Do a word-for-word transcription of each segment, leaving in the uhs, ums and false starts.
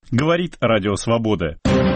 Говорит Радио Свобода.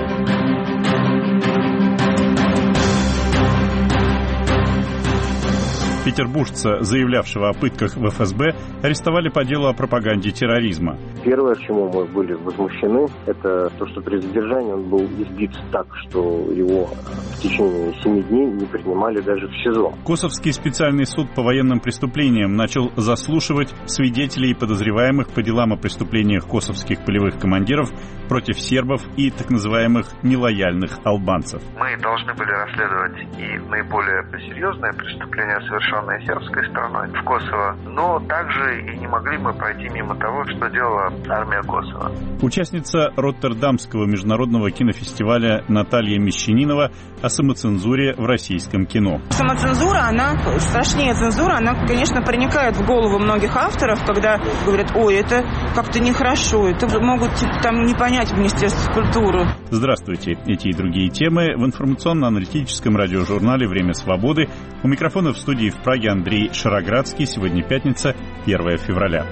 Петербуржца, заявлявшего о пытках в эф эс бэ, арестовали по делу о пропаганде терроризма. Первое, к чему мы были возмущены, это то, что при задержании он был избит так, что его в течение семи дней не принимали даже в СИЗО. Косовский специальный суд по военным преступлениям начал заслушивать свидетелей и подозреваемых по делам о преступлениях косовских полевых командиров против сербов и так называемых нелояльных албанцев. Мы должны были расследовать и наиболее серьезные преступления, совершенные сербской стороной в Косово, но также и не могли мы пройти мимо того, что делала армия Косово. Участница Роттердамского международного кинофестиваля Наталья Мещанинова о самоцензуре в российском кино. Самоцензура, она страшнее цензуры, она, конечно, проникает в голову многих авторов, когда говорят: ой, это как-то нехорошо, это могут там не понять в Министерстве культуры. Здравствуйте. Эти и другие темы в информационно-аналитическом радиожурнале «Время свободы». У микрофона в студии в Праге Андрей Шароградский. Сегодня пятница, первое февраля.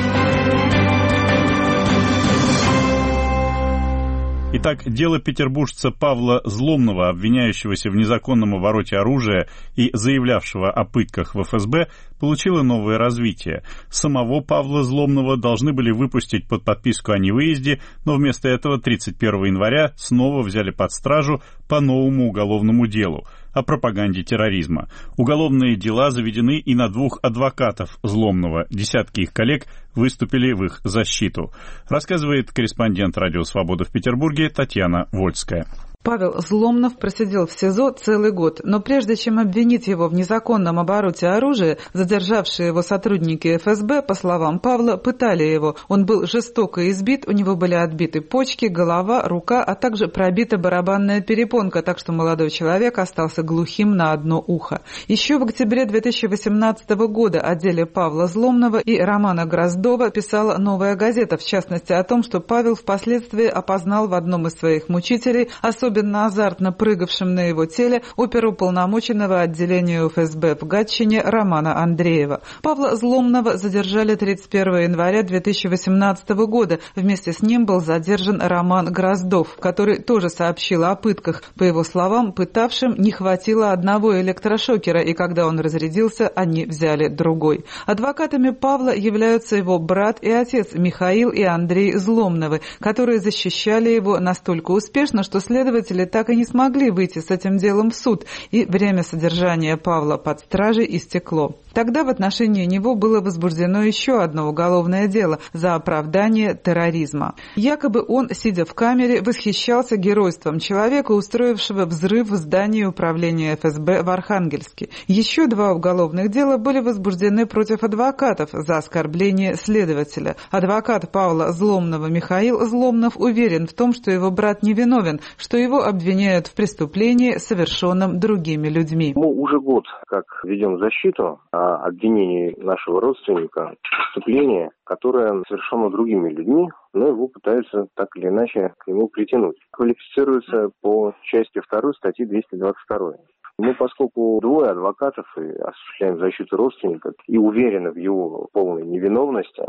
Итак, дело петербуржца Павла Зломного, обвиняющегося в незаконном обороте оружия и заявлявшего о пытках в эф эс бэ, получило новое развитие. Самого Павла Зломного должны были выпустить под подписку о невыезде, но вместо этого тридцать первого января снова взяли под стражу по новому уголовному делу о пропаганде терроризма. Уголовные дела заведены и на двух адвокатов Зломного. Десятки их коллег выступили в их защиту. Рассказывает корреспондент Радио Свобода в Петербурге Татьяна Вольская. Павел Зломнов просидел в СИЗО целый год, но прежде чем обвинить его в незаконном обороте оружия, задержавшие его сотрудники эф эс бэ, по словам Павла, пытали его. Он был жестоко избит, у него были отбиты почки, голова, рука, а также пробита барабанная перепонка, так что молодой человек остался глухим на одно ухо. Еще в октябре две тысячи восемнадцатого года о деле Павла Зломного и Романа Гроздова писала «Новая газета», в частности о том, что Павел впоследствии опознал в одном из своих мучителей особенно азартно прыгавшим на его теле оперуполномоченного отделения эф эс бэ в Гатчине Романа Андреева. Павла Зломного задержали тридцать первого января две тысячи восемнадцатого года. Вместе с ним был задержан Роман Гроздов, который тоже сообщил о пытках. По его словам, пытавшим не хватило одного электрошокера, и когда он разрядился, они взяли другой. Адвокатами Павла являются его брат и отец Михаил и Андрей Зломновы, которые защищали его настолько успешно, что следователи так и не смогли выйти с этим делом в суд, и время содержания Павла под стражей истекло. Тогда в отношении него было возбуждено еще одно уголовное дело за оправдание терроризма. Якобы он, сидя в камере, восхищался геройством человека, устроившего взрыв в здании управления эф эс бэ в Архангельске. Еще два уголовных дела были возбуждены против адвокатов за оскорбление следователя. Адвокат Павла Зломного Михаил Зломнов уверен в том, что его брат невиновен, что его обвиняют в преступлении, совершенном другими людьми. Мы уже год как ведем защиту о обвинении нашего родственника в преступлении, которое совершено другими людьми, но его пытаются так или иначе к нему притянуть. Квалифицируется по части второй статьи двести двадцать два. Мы, поскольку двое адвокатов и осуществляем защиту родственника и уверены в его полной невиновности,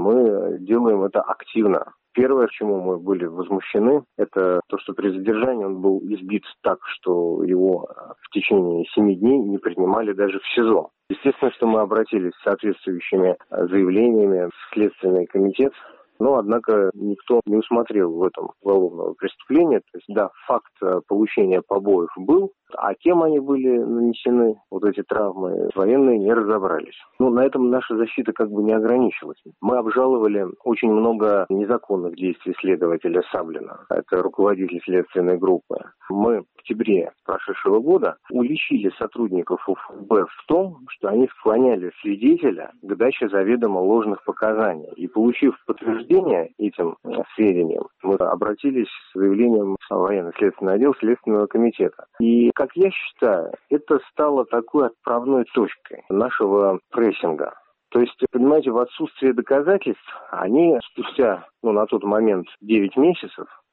мы делаем это активно. Первое, к чему мы были возмущены, это то, что при задержании он был избит так, что его в течение семи дней не принимали даже в СИЗО. Естественно, что мы обратились с соответствующими заявлениями в Следственный комитет, но, однако, никто не усмотрел в этом уголовного преступления. То есть, да, факт получения побоев был, а кем они были нанесены, вот эти травмы, военные не разобрались. Ну, на этом наша защита как бы не ограничилась. Мы обжаловали очень много незаконных действий следователя Саблина. Это руководитель следственной группы. Мы в октябре прошедшего года уличили сотрудников эф эс бэ в том, что они склоняли свидетеля к даче заведомо ложных показаний. И, получив подтверждение этим сведениям, мы обратились с заявлением в военно-следственный отдел Следственного комитета. И, как я считаю, это стало такой отправной точкой нашего прессинга. То есть, понимаете, в отсутствие доказательств они спустя, ну, на тот момент девять месяцев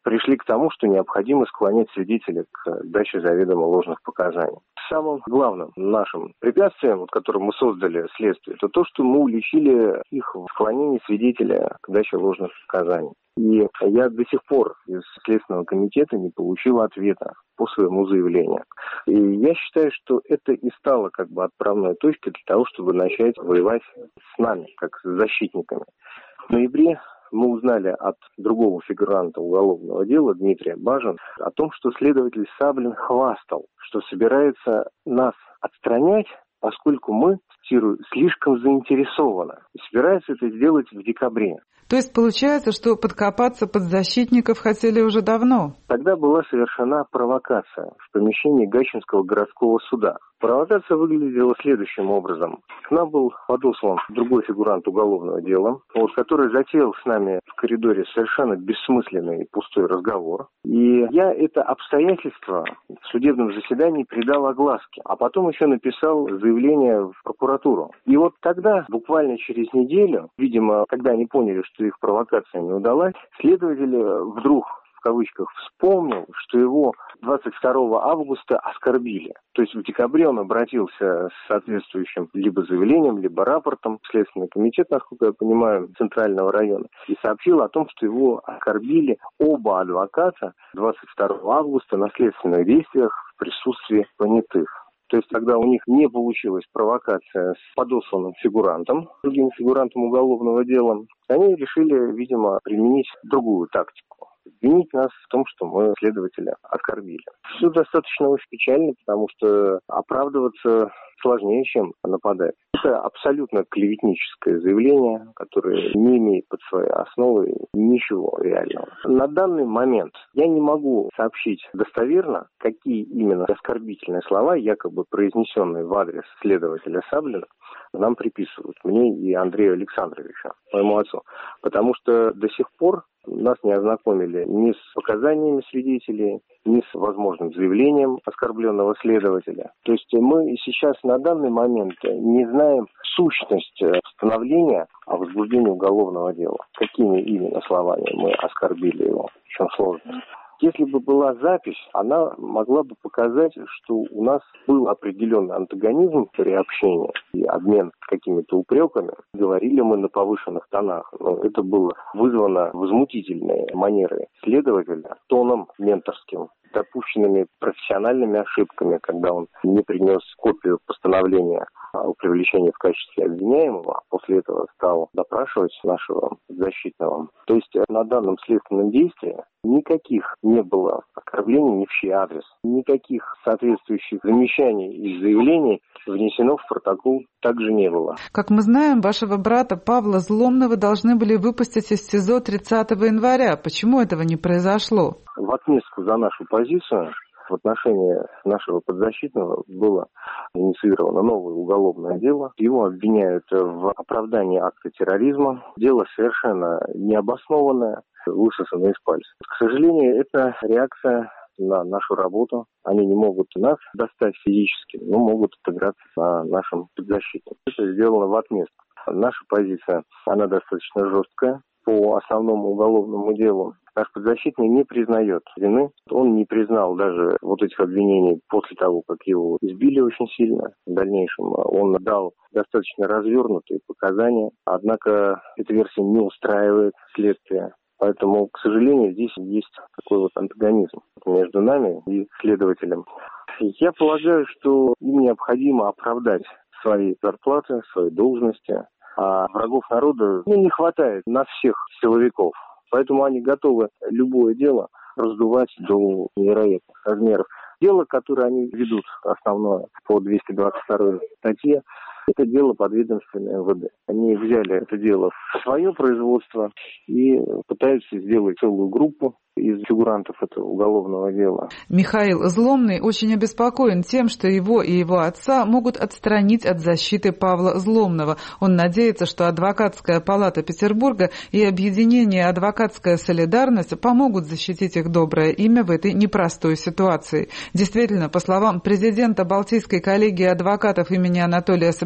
пришли к тому, что необходимо склонять свидетеля к даче заведомо ложных показаний. Самым главным нашим препятствием, которое мы создали следствие, это то, что мы уличили их в склонении свидетеля к даче ложных показаний. И я до сих пор из Следственного комитета не получил ответа по своему заявлению. И я считаю, что это и стало как бы отправной точкой для того, чтобы начать воевать с нами, как с защитниками. В ноябре мы узнали от другого фигуранта уголовного дела, Дмитрия Бажина, о том, что следователь Саблин хвастал, что собирается нас отстранять, поскольку мы, цитирую, слишком заинтересованы. И собирается это сделать в декабре. То есть получается, что подкопаться под защитников хотели уже давно? Тогда была совершена провокация в помещении Гатчинского городского суда. Провокация выглядела следующим образом. К нам был подослан другой фигурант уголовного дела, вот, который затеял с нами в коридоре совершенно бессмысленный и пустой разговор. И я это обстоятельство в судебном заседании придал огласке, а потом еще написал заявление в прокуратуру. И вот тогда, буквально через неделю, видимо, когда они поняли, что их провокация не удалась, следователь вдруг, в кавычках, вспомнил, что его двадцать второго августа оскорбили. То есть в декабре он обратился с соответствующим либо заявлением, либо рапортом в Следственный комитет, насколько я понимаю, Центрального района, и сообщил о том, что его оскорбили оба адвоката двадцать второго августа на следственных действиях в присутствии понятых. То есть, когда у них не получилась провокация с подосланным фигурантом, другим фигурантом уголовного дела, они решили, видимо, применить другую тактику. Обвинить нас в том, что мы следователя оскорбили. Все достаточно очень печально, потому что оправдываться сложнее, чем нападать. Это абсолютно клеветническое заявление, которое не имеет под своей основой ничего реального. На данный момент я не могу сообщить достоверно, какие именно оскорбительные слова, якобы произнесенные в адрес следователя Саблина, нам приписывают, мне и Андрею Александровичу, моему отцу. Потому что до сих пор нас не ознакомили ни с показаниями свидетелей, ни с возможным заявлением оскорбленного следователя. То есть мы сейчас на данный момент не знаем сущность постановления о возбуждении уголовного дела. Какими именно словами мы оскорбили его, в чем сложность. Если бы была запись, она могла бы показать, что у нас был определенный антагонизм при общении и обмен какими-то упреками. Говорили мы на повышенных тонах, но это было вызвано возмутительной манерой следователя, тоном менторским, допущенными профессиональными ошибками, когда он не принес копию постановления о привлечении в качестве обвиняемого, а после этого стал допрашивать нашего защитного. То есть на данном следственном действии никаких не было оскорблений ни в чей адрес, никаких соответствующих замечаний и заявлений внесено в протокол также не было. Как мы знаем, вашего брата Павла Зломного должны были выпустить из СИЗО тридцатого января. Почему этого не произошло? В отместку за нашу позицию в отношении нашего подзащитного было инициировано новое уголовное дело. Его обвиняют в оправдании акта терроризма. Дело совершенно необоснованное, высосано из пальца. К сожалению, это реакция на нашу работу. Они не могут нас достать физически, но могут отыграться на нашем подзащитном. Это сделано в отместку. Наша позиция, она достаточно жесткая. По основному уголовному делу наш подзащитный не признает вины. Он не признал даже вот этих обвинений после того, как его избили очень сильно. В дальнейшем он дал достаточно развернутые показания. Однако эта версия не устраивает следствие. Поэтому, к сожалению, здесь есть такой вот антагонизм между нами и следователем. Я полагаю, что им необходимо оправдать свои зарплаты, свои должности. А врагов народа ну, не хватает на всех силовиков. Поэтому они готовы любое дело раздувать до невероятных размеров. Дело, которое они ведут, основное, по двести двадцать второй статье, это дело подведомственное эм вэ дэ. Они взяли это дело в свое производство и пытаются сделать целую группу из фигурантов этого уголовного дела. Михаил Зломный очень обеспокоен тем, что его и его отца могут отстранить от защиты Павла Зломного. Он надеется, что Адвокатская палата Петербурга и объединение «Адвокатская солидарность» помогут защитить их доброе имя в этой непростой ситуации. Действительно, по словам президента Балтийской коллегии адвокатов имени Анатолия Собчака,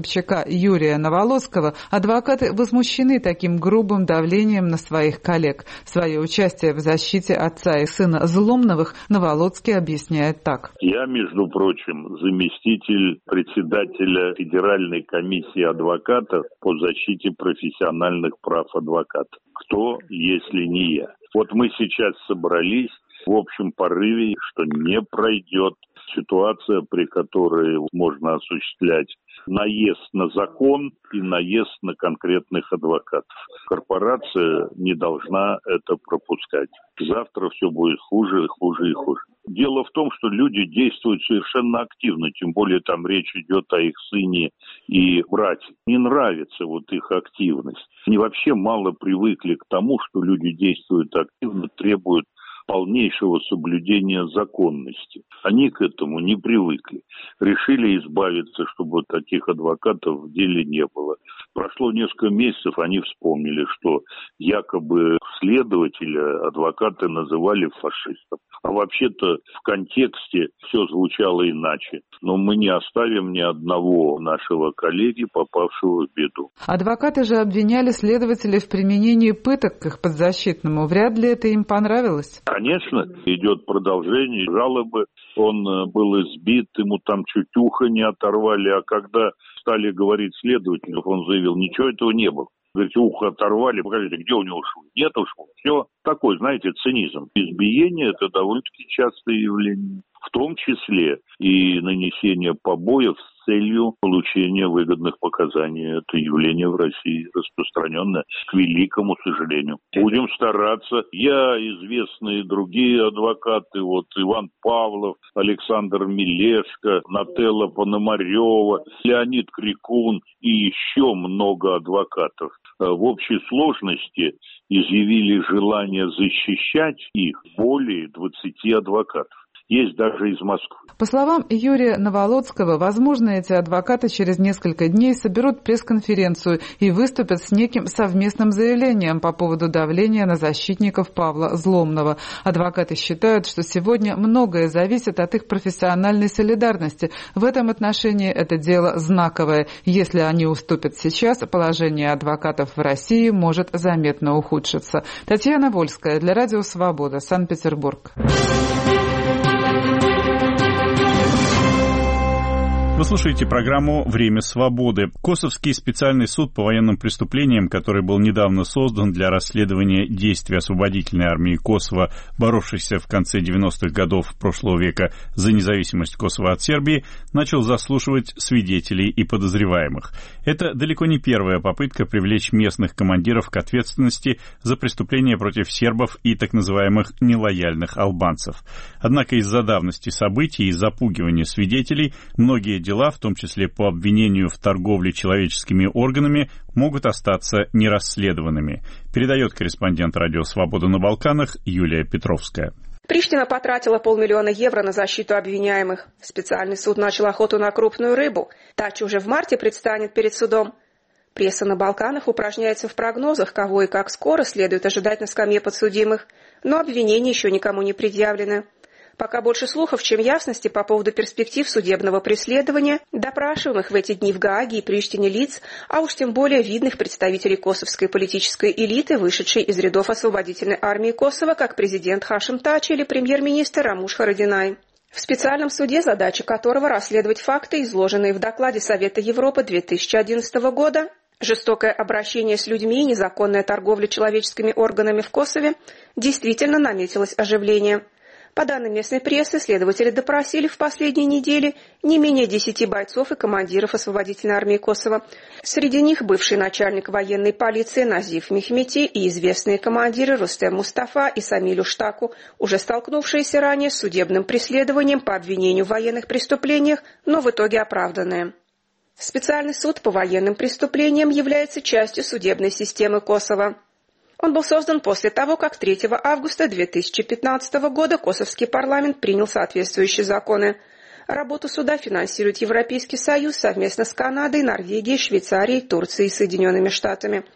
Собчака Юрия Наволоцкого, адвокаты возмущены таким грубым давлением на своих коллег. Свое участие в защите отца и сына Зломновых Наволоцкий объясняет так. Я, между прочим, заместитель председателя Федеральной комиссии адвокатов по защите профессиональных прав адвокатов. Кто, если не я? Вот мы сейчас собрались в общем порыве, что не пройдет ситуация, при которой можно осуществлять наезд на закон и наезд на конкретных адвокатов. Корпорация не должна это пропускать. Завтра все будет хуже, хуже и хуже. Дело в том, что люди действуют совершенно активно, тем более там речь идет о их сыне и брате. Не нравится вот их активность. Они вообще мало привыкли к тому, что люди действуют активно, требуют полнейшего соблюдения законности. Они к этому не привыкли. Решили избавиться, чтобы таких адвокатов в деле не было. Прошло несколько месяцев, они вспомнили, что якобы следователя адвокаты называли фашистом. А вообще-то в контексте все звучало иначе. Но мы не оставим ни одного нашего коллеги, попавшего в беду. Адвокаты же обвиняли следователей в применении пыток к их подзащитному. Вряд ли это им понравилось? Конечно, идет продолжение жалобы. Он был избит, ему там чуть ухо не оторвали. А когда стали говорить следователю, он заявил, ничего этого не было. Говорите, ухо оторвали, покажите, где у него ушел. Нет ушел. Все. Такой, знаете, цинизм. Избиение – это довольно-таки частое явление. В том числе и нанесение побоев с целью получения выгодных показаний. Это явление в России распространенное, к великому сожалению. Будем стараться. Я, известные другие адвокаты, вот Иван Павлов, Александр Милешко, Нателла Пономарева, Леонид Крикун и еще много адвокатов в общей сложности изъявили желание защищать их более двадцати адвокатов. Есть даже из Москвы. По словам Юрия Наволоцкого, возможно, эти адвокаты через несколько дней соберут пресс-конференцию и выступят с неким совместным заявлением по поводу давления на защитников Павла Зломного. Адвокаты считают, что сегодня многое зависит от их профессиональной солидарности. В этом отношении это дело знаковое. Если они уступят сейчас, положение адвокатов в России может заметно ухудшиться. Татьяна Вольская для Радио Свобода, Санкт-Петербург. Вы слушаете программу «Время свободы». Косовский специальный суд по военным преступлениям, который был недавно создан для расследования действий освободительной армии Косово, боровшейся в конце девяностых годов прошлого века за независимость Косово от Сербии, начал заслушивать свидетелей и подозреваемых. Это далеко не первая попытка привлечь местных командиров к ответственности за преступления против сербов и так называемых нелояльных албанцев. Однако из-за давности событий и запугивания свидетелей многие дела, в том числе по обвинению в торговле человеческими органами, могут остаться нерасследованными, передает корреспондент Радио Свобода на Балканах Юлия Петровская. Приштина потратила полмиллиона евро на защиту обвиняемых. Специальный суд начал охоту на крупную рыбу. Тачи уже в марте предстанет перед судом. Пресса на Балканах упражняется в прогнозах, кого и как скоро следует ожидать на скамье подсудимых, но обвинения еще никому не предъявлены. Пока больше слухов, чем ясности по поводу перспектив судебного преследования, допрашиваемых в эти дни в Гааге и Приштине лиц, а уж тем более видных представителей косовской политической элиты, вышедшей из рядов освободительной армии Косово, как президент Хашим Тачи или премьер-министр Рамуш Харадинай. В специальном суде, задача которого расследовать факты, изложенные в докладе Совета Европы две тысячи одиннадцатого года, жестокое обращение с людьми и незаконная торговля человеческими органами в Косове, действительно наметилось оживление. По данным местной прессы, следователи допросили в последние недели не менее десяти бойцов и командиров освободительной армии Косово. Среди них бывший начальник военной полиции Назиф Мехмети и известные командиры Рустем Мустафа и Самилю Штаку, уже столкнувшиеся ранее с судебным преследованием по обвинению в военных преступлениях, но в итоге оправданные. Специальный суд по военным преступлениям является частью судебной системы Косово. Он был создан после того, как третьего августа две тысячи пятнадцатого года косовский парламент принял соответствующие законы. Работу суда финансирует Европейский Союз совместно с Канадой, Норвегией, Швейцарией, Турцией и Соединенными Штатами.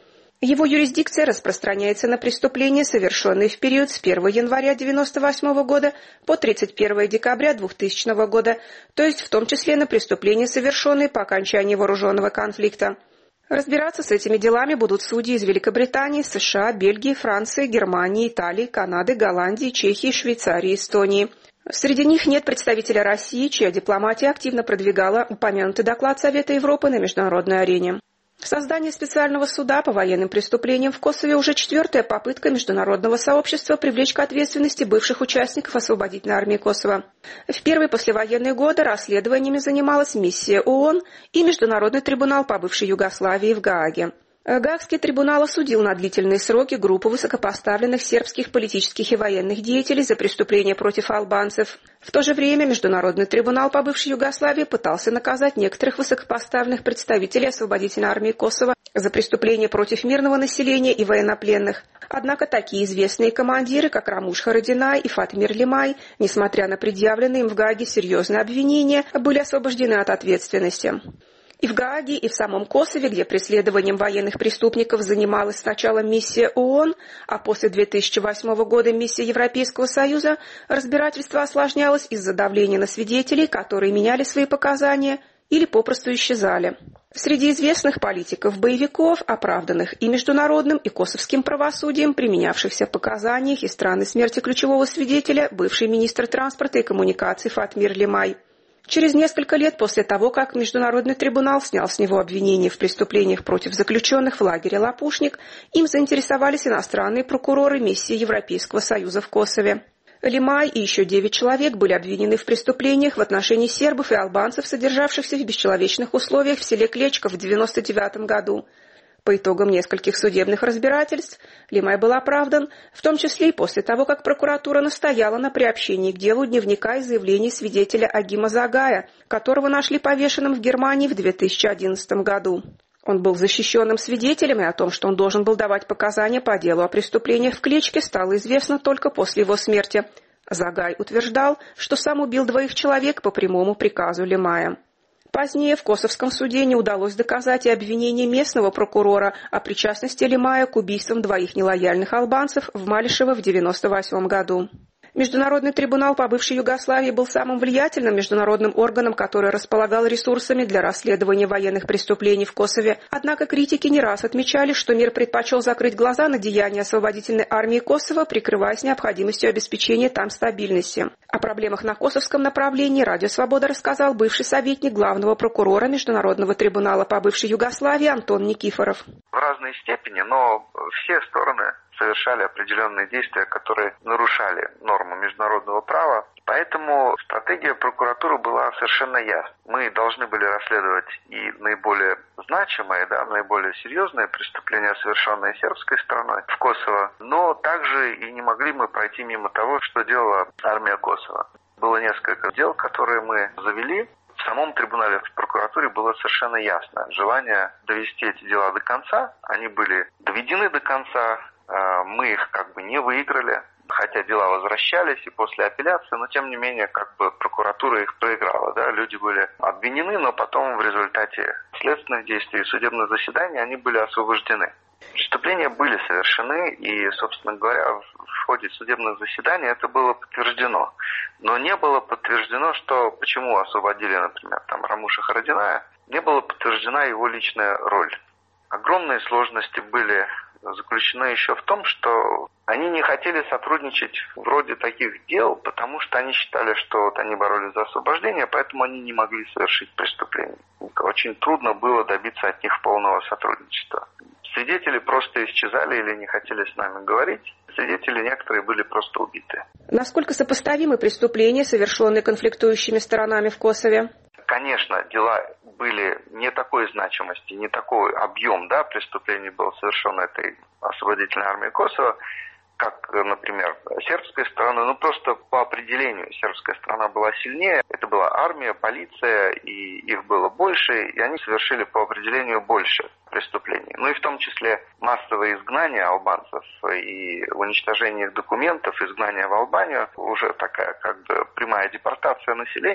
Его юрисдикция распространяется на преступления, совершенные в период с первого января девяносто восьмого года по тридцать первого декабря двухтысячного года, то есть в том числе на преступления, совершенные по окончании вооруженного конфликта. Разбираться с этими делами будут судьи из Великобритании, США, Бельгии, Франции, Германии, Италии, Канады, Голландии, Чехии, Швейцарии, Эстонии. Среди них нет представителя России, чья дипломатия активно продвигала упомянутый доклад Совета Европы на международной арене. Создание специального суда по военным преступлениям в Косове уже четвертая попытка международного сообщества привлечь к ответственности бывших участников освободительной армии Косово. В первые послевоенные годы расследованиями занималась миссия ООН и Международный трибунал по бывшей Югославии в Гааге. Гаагский трибунал осудил на длительные сроки группу высокопоставленных сербских политических и военных деятелей за преступления против албанцев. В то же время Международный трибунал по бывшей Югославии пытался наказать некоторых высокопоставленных представителей освободительной армии Косово за преступления против мирного населения и военнопленных. Однако такие известные командиры, как Рамуш Харадинай и Фатмир Лимай, несмотря на предъявленные им в Гааге серьезные обвинения, были освобождены от ответственности. И в Гааге, и в самом Косове, где преследованием военных преступников занималась сначала миссия ООН, а после две тысячи восьмого года миссия Европейского Союза, разбирательство осложнялось из-за давления на свидетелей, которые меняли свои показания или попросту исчезали. Среди известных политиков-боевиков, оправданных и международным, и косовским правосудием, применявшихся в показаниях из страны смерти ключевого свидетеля, бывший министр транспорта и коммуникаций Фатмир Лимай. Через несколько лет после того, как Международный трибунал снял с него обвинения в преступлениях против заключенных в лагере «Лопушник», им заинтересовались иностранные прокуроры миссии Европейского Союза в Косове. Лимай и еще девять человек были обвинены в преступлениях в отношении сербов и албанцев, содержавшихся в бесчеловечных условиях в селе Клечко в девяносто девятом году. По итогам нескольких судебных разбирательств Лимай был оправдан, в том числе и после того, как прокуратура настояла на приобщении к делу дневника и заявлений свидетеля Агима Загая, которого нашли повешенным в Германии в две тысячи одиннадцатом году. Он был защищенным свидетелем, и о том, что он должен был давать показания по делу о преступлениях в Клечке, стало известно только после его смерти. Загай утверждал, что сам убил двоих человек по прямому приказу Лимая. Позднее в Косовском суде не удалось доказать и обвинение местного прокурора о причастности Лимая к убийствам двоих нелояльных албанцев в Малишево в девяносто восьмом году. Международный трибунал по бывшей Югославии был самым влиятельным международным органом, который располагал ресурсами для расследования военных преступлений в Косове. Однако критики не раз отмечали, что мир предпочел закрыть глаза на деяния освободительной армии Косово, прикрываясь необходимостью обеспечения там стабильности. О проблемах на косовском направлении Радио Свобода рассказал бывший советник главного прокурора Международного трибунала по бывшей Югославии Антон Никифоров. В разной степени, но все стороны совершали определенные действия, которые нарушали нормы международного права. Поэтому стратегия прокуратуры была совершенно ясна. Мы должны были расследовать и наиболее значимые, да, наиболее серьезные преступления, совершенные сербской стороной в Косово, но также и не могли мы пройти мимо того, что делала армия Косово. Было несколько дел, которые мы завели. В самом трибунале, в прокуратуре было совершенно ясно желание довести эти дела до конца. Они были доведены до конца. Мы их как бы не выиграли, хотя дела возвращались и после апелляции, но тем не менее как бы прокуратура их проиграла. Да? Люди были обвинены, но потом в результате следственных действий и судебных заседаний они были освобождены. Преступления были совершены, и, собственно говоря, в ходе судебных заседаний это было подтверждено. Но не было подтверждено, что почему освободили, например, там, Рамуша Харадиная, не была подтверждена его личная роль. Огромные сложности были заключены еще в том, что они не хотели сотрудничать вроде таких дел, потому что они считали, что вот они боролись за освобождение, поэтому они не могли совершить преступление. Очень трудно было добиться от них полного сотрудничества. Свидетели просто исчезали или не хотели с нами говорить. Свидетели некоторые были просто убиты. Насколько сопоставимы преступления, совершенные конфликтующими сторонами в Косове? Конечно, дела были не такой значимости, не такой объем, да, преступлений был совершен этой освободительной армией Косово, как, например, сербской стороны, ну просто по определению сербская сторона была сильнее, это была армия, полиция, и их было больше, и они совершили по определению больше преступлений. Ну и в том числе массовое изгнание албанцев и уничтожение их документов, изгнание в Албанию, уже такая как бы прямая депортация населения,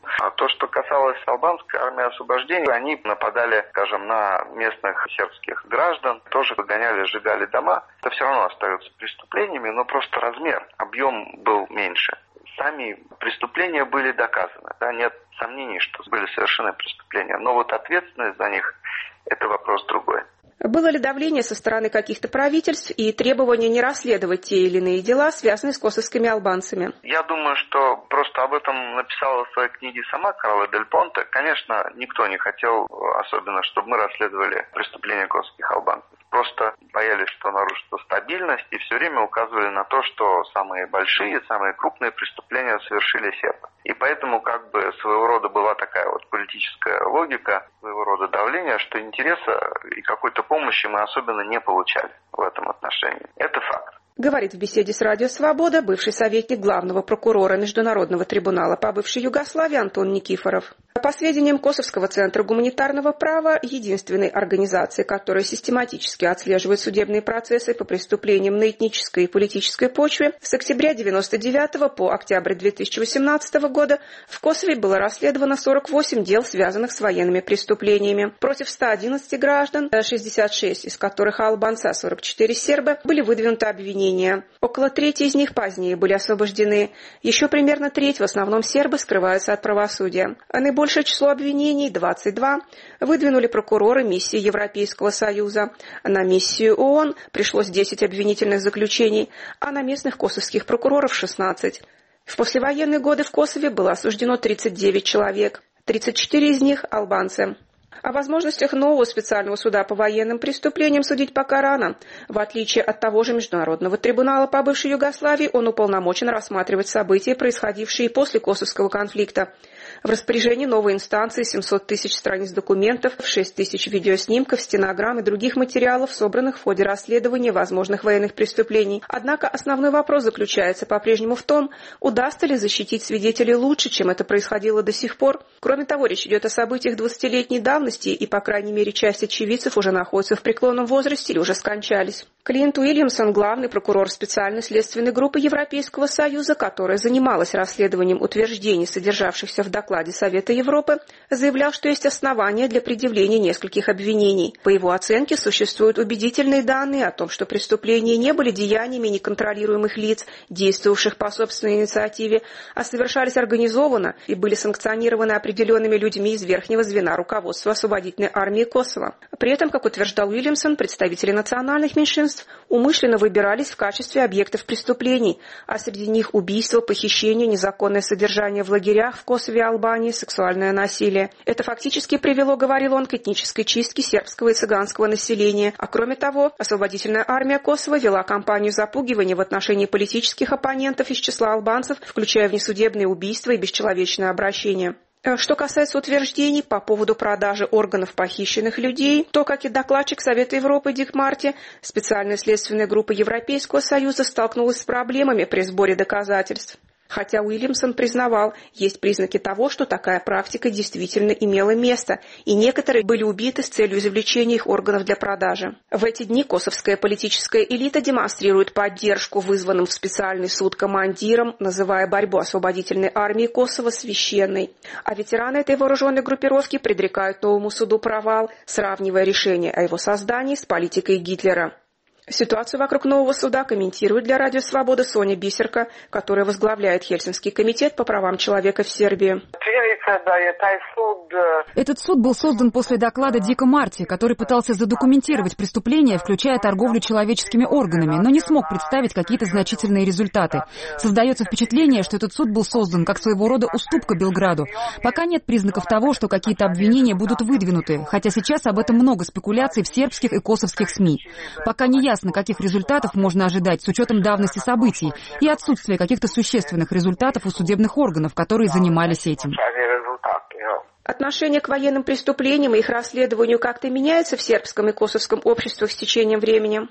А то, что касалось албанской армии освобождения, они нападали, скажем, на местных сербских граждан, тоже выгоняли, сжигали дома. Это все равно остается преступлениями, но просто размер, объем был меньше. Сами преступления были доказаны. Да, нет сомнений, что были совершены преступления. Но вот ответственность за них – это вопрос другой. Было ли давление со стороны каких-то правительств и требование не расследовать те или иные дела, связанные с косовскими албанцами? Я думаю, что просто об этом написала в своей книге сама Карла Дель Понте. Конечно, никто не хотел, особенно, чтобы мы расследовали преступления косовских албанцев. Просто боялись, что нарушится стабильность, и все время указывали на то, что самые большие, самые крупные преступления совершили сербы. И поэтому как бы своего рода была такая вот политическая логика, своего рода давления, что интереса и какой-то помощи мы особенно не получали в этом отношении. Это факт. Говорит в беседе с Радио Свобода бывший советник главного прокурора Международного трибунала по бывшей Югославии Антон Никифоров. По сведениям Косовского центра гуманитарного права, единственной организации, которая систематически отслеживает судебные процессы по преступлениям на этнической и политической почве, с октября девяносто девятого по октябрь две тысячи восемнадцатого года в Косове было расследовано сорок восемь дел, связанных с военными преступлениями. Против ста одиннадцати граждан, шестьдесят шесть из которых албанцы, а сорок четыре сербы, были выдвинуты обвинения. Около трети из них позднее были освобождены. Еще примерно треть, в основном сербы, скрываются от правосудия. Наибольшее число обвинений, двадцать два, выдвинули прокуроры миссии Европейского Союза. На миссию ООН пришлось десять обвинительных заключений, а на местных косовских прокуроров шестнадцать. В послевоенные годы в Косове было осуждено тридцать девять человек, тридцать четыре из них – албанцы. О возможностях нового специального суда по военным преступлениям судить пока рано. В отличие от того же Международного трибунала по бывшей Югославии, он уполномочен рассматривать события, происходившие после Косовского конфликта. В распоряжении новой инстанции семьсот тысяч страниц документов, шесть тысяч видеоснимков, стенограмм и других материалов, собранных в ходе расследования возможных военных преступлений. Однако основной вопрос заключается по-прежнему в том, удастся ли защитить свидетелей лучше, чем это происходило до сих пор. Кроме того, речь идет о событиях двадцатилетней давности, и, по крайней мере, часть очевидцев уже находится в преклонном возрасте или уже скончались. Клинт Уильямсон, главный прокурор специальной следственной группы Европейского Союза, которая занималась расследованием утверждений, содержавшихся в докладе Совета Европы, заявлял, что есть основания для предъявления нескольких обвинений. По его оценке, существуют убедительные данные о том, что преступления не были деяниями неконтролируемых лиц, действовавших по собственной инициативе, а совершались организованно и были санкционированы определенными людьми из верхнего звена руководства освободительной армии Косово. При этом, как утверждал Уильямсон, представители национальных меньшинств умышленно выбирались в качестве объектов преступлений, а среди них убийства, похищения, незаконное содержание в лагерях в Косове и Албании, сексуальное насилие. Это фактически привело, говорил он, к этнической чистке сербского и цыганского населения. А кроме того, освободительная армия Косово вела кампанию запугивания в отношении политических оппонентов из числа албанцев, включая внесудебные убийства и бесчеловечное обращение. Что касается утверждений по поводу продажи органов похищенных людей, то, как и докладчик Совета Европы Дик Марти, специальная следственная группа Европейского Союза столкнулась с проблемами при сборе доказательств. Хотя Уильямсон признавал, есть признаки того, что такая практика действительно имела место, и некоторые были убиты с целью извлечения их органов для продажи. В эти дни косовская политическая элита демонстрирует поддержку вызванным в специальный суд командирам, называя борьбу освободительной армии Косово священной. А ветераны этой вооруженной группировки предрекают новому суду провал, сравнивая решение о его создании с политикой Гитлера. Ситуацию вокруг нового суда комментирует для Радио Свобода Соня Бисерка, которая возглавляет Хельсинский комитет по правам человека в Сербии. Этот суд был создан после доклада Дика Марти, который пытался задокументировать преступления, включая торговлю человеческими органами, но не смог представить какие-то значительные результаты. Создается впечатление, что этот суд был создан как своего рода уступка Белграду. Пока нет признаков того, что какие-то обвинения будут выдвинуты, хотя сейчас об этом много спекуляций в сербских и косовских СМИ. Пока не ясно, каких результатов можно ожидать с учетом давности событий и отсутствия каких-то существенных результатов у судебных органов, которые занимались этим. Отношение к военным преступлениям и их расследованию как-то меняется в сербском и косовском обществах с течением времени?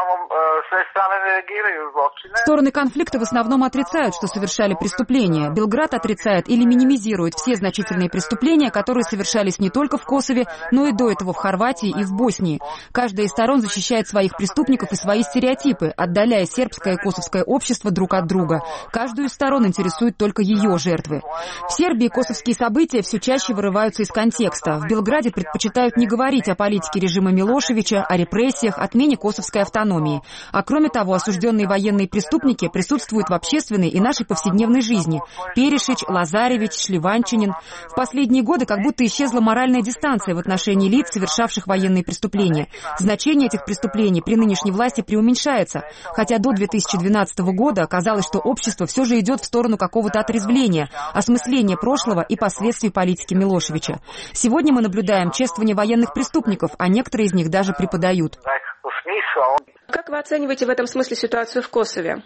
Стороны конфликта в основном отрицают, что совершали преступления. Белград отрицает или минимизирует все значительные преступления, которые совершались не только в Косове, но и до этого в Хорватии и в Боснии. Каждая из сторон защищает своих преступников и свои стереотипы, отдаляя сербское и косовское общество друг от друга. Каждую из сторон интересуют только ее жертвы. В Сербии косовские события все чаще вырываются из контекста. В Белграде предпочитают не говорить о политике режима Милошевича, о репрессиях, отмене косовской автономии. А кроме того, осужденные военные преступники присутствуют в общественной и нашей повседневной жизни. Перешич, Лазаревич, Шливанчанин. В последние годы как будто исчезла моральная дистанция в отношении лиц, совершавших военные преступления. Значение этих преступлений при нынешней власти преуменьшается, хотя до две тысячи двенадцатого года оказалось, что общество все же идет в сторону какого-то отрезвления, осмысления прошлого и последствий политики Милошевича. Сегодня мы наблюдаем чествование военных преступников, а некоторые из них даже преподают. Как вы оцениваете в этом смысле ситуацию в Косове?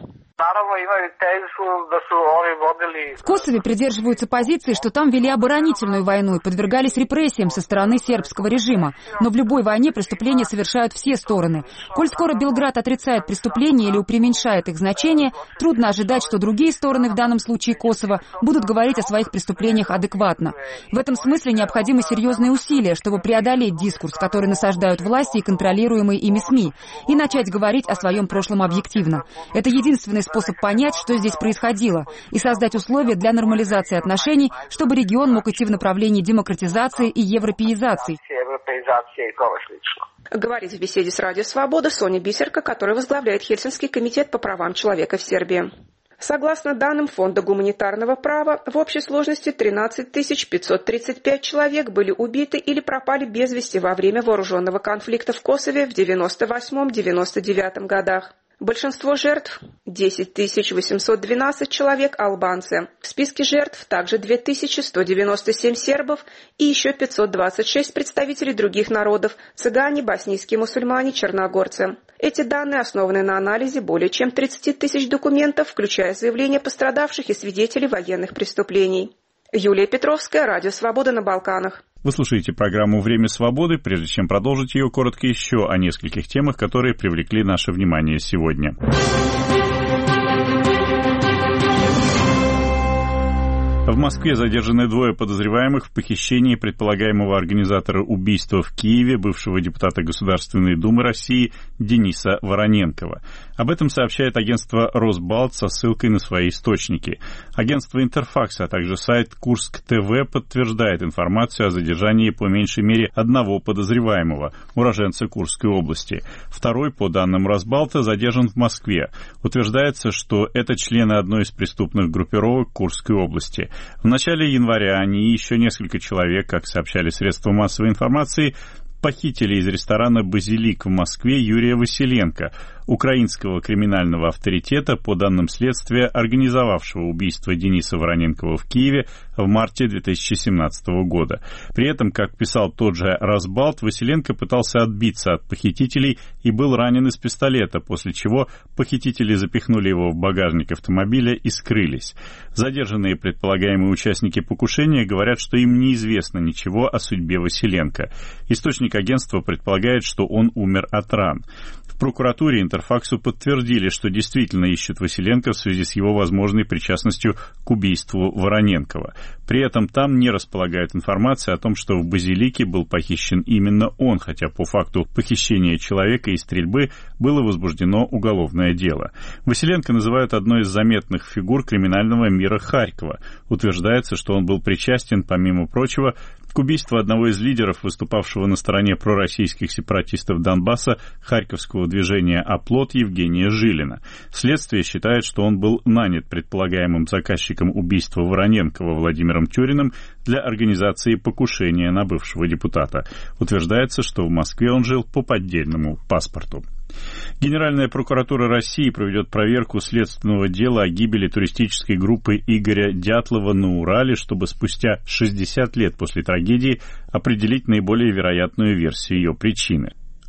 В Косове придерживаются позиции, что там вели оборонительную войну и подвергались репрессиям со стороны сербского режима. Но в любой войне преступления совершают все стороны. Коль скоро Белград отрицает преступления или преуменьшает их значение, трудно ожидать, что другие стороны, в данном случае Косово, будут говорить о своих преступлениях адекватно. В этом смысле необходимы серьезные усилия, чтобы преодолеть дискурс, который насаждают власти и контролируемые ими СМИ, и начать говорить о своем прошлом объективно. Это единственный способ понять, что здесь происходило, и создать условия для нормализации отношений, чтобы регион мог идти в направлении демократизации и европеизации. Говорит в беседе с Радио Свобода Соня Бисерка, которая возглавляет Хельсинский комитет по правам человека в Сербии. Согласно данным Фонда гуманитарного права, в общей сложности тринадцать тысяч пятьсот тридцать пять человек были убиты или пропали без вести во время вооруженного конфликта в Косове в девяносто восьмом — девяносто девятом годах. Большинство жертв – десять тысяч восемьсот двенадцать человек – албанцы. В списке жертв также две тысячи сто девяносто семь сербов и еще пятьсот двадцать шесть представителей других народов – цыгане, боснийские мусульмане, черногорцы. Эти данные основаны на анализе более чем тридцати тысяч документов, включая заявления пострадавших и свидетелей военных преступлений. Юлия Петровская, Радио Свобода на Балканах. Вы слушаете программу «Время свободы». Прежде чем продолжить ее, коротко еще о нескольких темах, которые привлекли наше внимание сегодня. В Москве задержаны двое подозреваемых в похищении предполагаемого организатора убийства в Киеве, бывшего депутата Государственной Думы России Дениса Вороненкова. Об этом сообщает агентство «Росбалт» со ссылкой на свои источники. Агентство «Интерфакс», а также сайт Курск ТВ подтверждает информацию о задержании по меньшей мере одного подозреваемого, уроженца Курской области. Второй, по данным Росбалта, задержан в Москве. Утверждается, что это члены одной из преступных группировок Курской области. В начале января они и еще несколько человек, как сообщали средства массовой информации, похитили из ресторана «Базилик» в Москве Юрия Василенко, украинского криминального авторитета, по данным следствия, организовавшего убийство Дениса Вороненкова в Киеве в марте две тысячи семнадцатого года. При этом, как писал тот же Росбалт, Василенко пытался отбиться от похитителей и был ранен из пистолета, после чего похитители запихнули его в багажник автомобиля и скрылись. Задержанные предполагаемые участники покушения говорят, что им неизвестно ничего о судьбе Василенко. Источник агентства предполагает, что он умер от ран. В прокуратуре Интерфаксу подтвердили, что действительно ищут Василенко в связи с его возможной причастностью к убийству Вороненкова. При этом там не располагают информацией о том, что в Базилике был похищен именно он, хотя по факту похищения человека и стрельбы было возбуждено уголовное дело. Василенко называют одной из заметных фигур криминального мира Харькова. Утверждается, что он был причастен, помимо прочего, к убийству одного из лидеров, выступавшего на стороне пророссийских сепаратистов Донбасса, харьковского движения «Оплот» Евгения Жилина. Следствие считает, что он был нанят предполагаемым заказчиком убийства Вороненкова Владимиром Тюриным для организации покушения на бывшего депутата. Утверждается, что в Москве он жил по поддельному паспорту. Генеральная прокуратура России проведет проверку следственного дела о гибели туристической группы Игоря Дятлова на Урале, чтобы спустя шестьдесят лет после трагедии определить наиболее вероятную версию ее причины.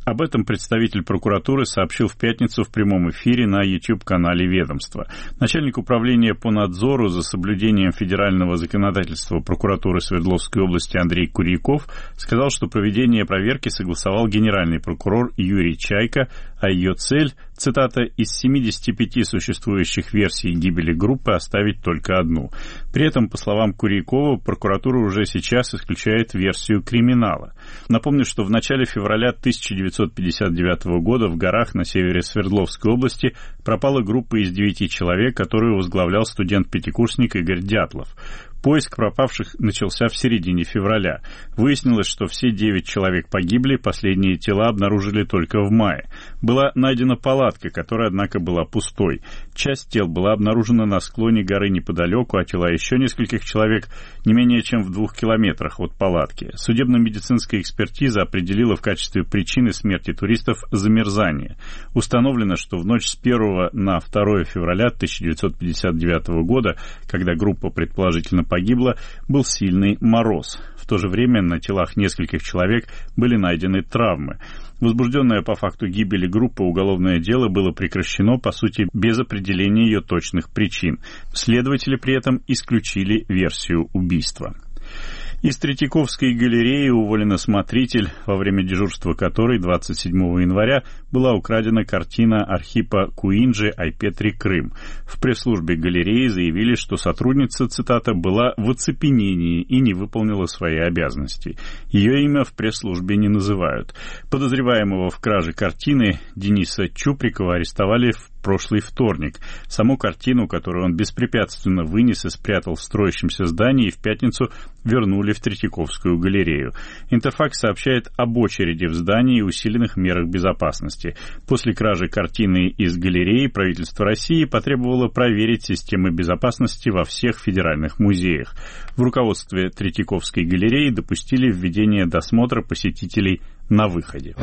Об этом представитель прокуратуры сообщил в пятницу в прямом эфире на YouTube-канале ведомства. Начальник управления по надзору за соблюдением федерального законодательства прокуратуры Свердловской области Андрей Курьяков сказал, что проведение проверки согласовал генеральный прокурор Юрий Чайка, а ее цель, цитата, «из семидесяти пяти существующих версий гибели группы оставить только одну». При этом, по словам Курьякова, прокуратура уже сейчас исключает версию криминала. Напомню, что в начале февраля тысяча девятьсот пятьдесят девятого года в горах на севере Свердловской области пропала группа из девяти человек, которую возглавлял студент-пятикурсник Игорь Дятлов. Поиск пропавших начался в середине февраля. Выяснилось, что все девять человек погибли, последние тела обнаружили только в мае. Была найдена палатка, которая, однако, была пустой. Часть тел была обнаружена на склоне горы неподалеку, а тела еще нескольких человек не менее чем в двух километрах от палатки. Судебно-медицинская экспертиза определила в качестве причины смерти туристов замерзание. Установлено, что в ночь с первого на второе февраля тысяча девятьсот пятьдесят девятого года, когда группа предположительно погибла, был сильный мороз. В то же время на телах нескольких человек были найдены травмы. Возбужденное по факту гибели группы уголовное дело было прекращено, по сути, без определения ее точных причин. Следователи при этом исключили версию убийства. Из Третьяковской галереи уволена смотритель, во время дежурства которой двадцать седьмого января была украдена картина Архипа Куинджи «Айпетри Крым». В пресс-службе галереи заявили, что сотрудница, цитата, была в оцепенении и не выполнила свои обязанности. Ее имя в пресс-службе не называют. Подозреваемого в краже картины Дениса Чуприкова арестовали в прошлый вторник. Саму картину, которую он беспрепятственно вынес и спрятал в строящемся здании, в пятницу вернули в Третьяковскую галерею. Интерфакс сообщает об очереди в здании и усиленных мерах безопасности. После кражи картины из галереи правительство России потребовало проверить системы безопасности во всех федеральных музеях. В руководстве Третьяковской галереи допустили введение досмотра посетителей на выходе.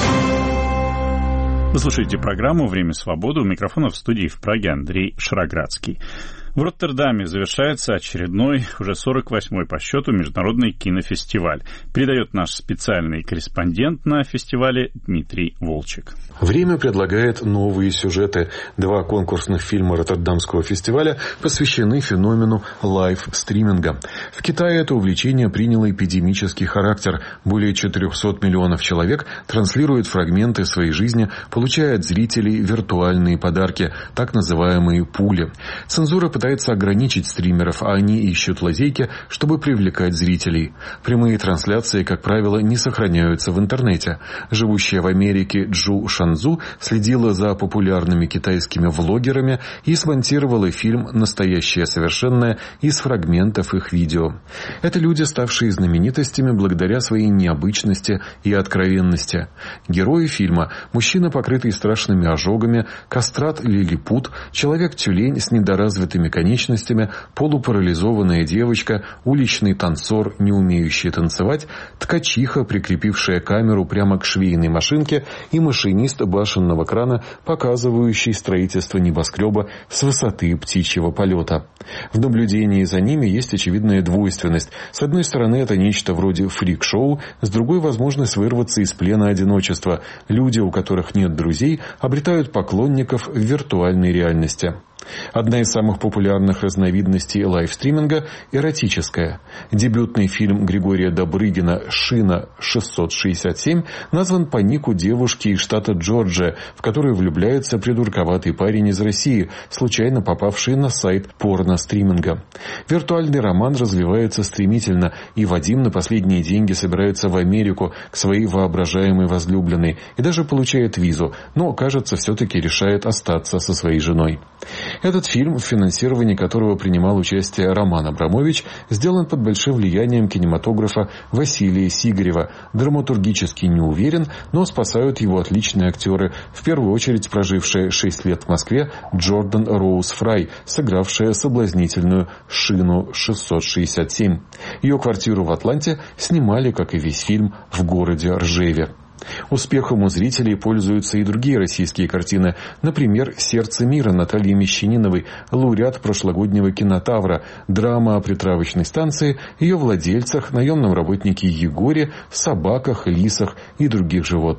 Вы слушаете программу «Время свободы». У микрофона в студии в Праге Андрей Шароградский. В Роттердаме завершается очередной, уже сорок восьмой по счету, международный кинофестиваль. Передает наш специальный корреспондент на фестивале Дмитрий Волчек. Время предлагает новые сюжеты. Два конкурсных фильма Роттердамского фестиваля посвящены феномену лайв-стриминга. В Китае это увлечение приняло эпидемический характер. Более четырехсот миллионов человек транслируют фрагменты своей жизни, получая от зрителей виртуальные подарки, так называемые пули. Цензура пытается ограничить стримеров, а они ищут лазейки, чтобы привлекать зрителей. Прямые трансляции, как правило, не сохраняются в интернете. Живущая в Америке Джу Шанзу следила за популярными китайскими влогерами и смонтировала фильм «Настоящее совершенное» из фрагментов их видео. Это люди, ставшие знаменитостями благодаря своей необычности и откровенности. Герои фильма – мужчина, покрытый страшными ожогами, кастрат-лилипут, человек-тюлень с недоразвитыми конечностями, полупарализованная девочка, уличный танцор, не умеющий танцевать, ткачиха, прикрепившая камеру прямо к швейной машинке, и машинист башенного крана, показывающий строительство небоскреба с высоты птичьего полета. В наблюдении за ними есть очевидная двойственность. С одной стороны, это нечто вроде фрик-шоу, с другой — возможность вырваться из плена одиночества. Люди, у которых нет друзей, обретают поклонников в виртуальной реальности. Одна из самых популярных разновидностей лайвстриминга – эротическая. Дебютный фильм Григория Добрыгина «Шина шестьсот шестьдесят семь» назван по нику девушки из штата Джорджия, в которую влюбляется придурковатый парень из России, случайно попавший на сайт порно-стриминга. Виртуальный роман развивается стремительно, и Вадим на последние деньги собирается в Америку к своей воображаемой возлюбленной и даже получает визу, но, кажется, все-таки решает остаться со своей женой. Этот фильм, в финансировании которого принимал участие Роман Абрамович, сделан под большим влиянием кинематографа Василия Сигарева. Драматургически не уверен, но спасают его отличные актеры, в первую очередь прожившая шесть лет в Москве Джордан Роуз Фрай, сыгравшая соблазнительную Шину шестьсот шестьдесят семь. Ее квартиру в Атланте снимали, как и весь фильм, в городе Ржеве. Успехом у зрителей пользуются и другие российские картины. Например, «Сердце мира» Натальи Мещаниновой, лауреат прошлогоднего кинотавра, драма о притравочной станции, ее владельцах, наемном работнике Егоре, собаках, лисах и других животных.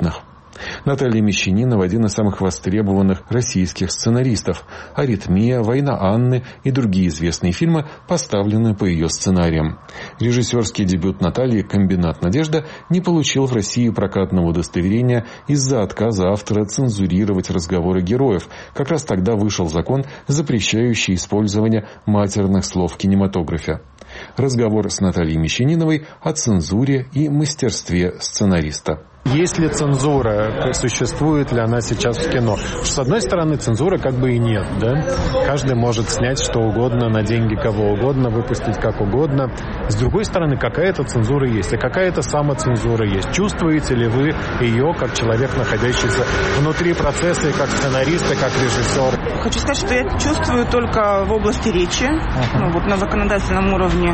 Наталья Мещанинова – один из самых востребованных российских сценаристов. «Аритмия», «Война Анны» и другие известные фильмы поставлены по ее сценариям. Режиссерский дебют Натальи «Комбинат Надежда» не получил в России прокатного удостоверения из-за отказа автора цензурировать разговоры героев. Как раз тогда вышел закон, запрещающий использование матерных слов в кинематографе. Разговор с Натальей Мещаниновой о цензуре и мастерстве сценариста. Есть ли цензура, существует ли она сейчас в кино? С одной стороны, цензуры как бы и нет, да? Каждый может снять что угодно на деньги кого угодно, выпустить как угодно. С другой стороны, какая-то цензура есть, и какая-то самоцензура есть. Чувствуете ли вы ее как человек, находящийся внутри процесса, и как сценарист, и как режиссер? Хочу сказать, что я чувствую только в области речи, uh-huh. ну, вот на законодательном уровне.